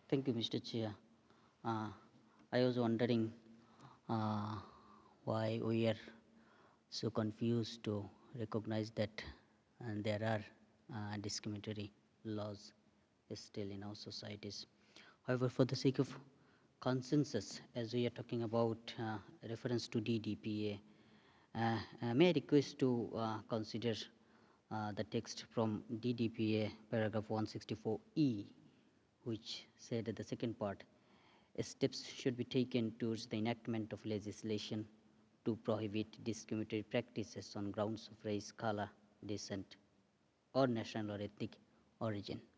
Thank you, Mr. Chair. Uh, I was wondering uh, why we are so confused to recognize that there are discriminatory laws still in our societies. However, for the sake of consensus, as we are talking about reference to DDPA, may I request to consider the text from DDPA paragraph 164E, which said at the second part, steps should be taken towards the enactment of legislation to prohibit discriminatory practices on grounds of race, color, descent, or national or ethnic origin.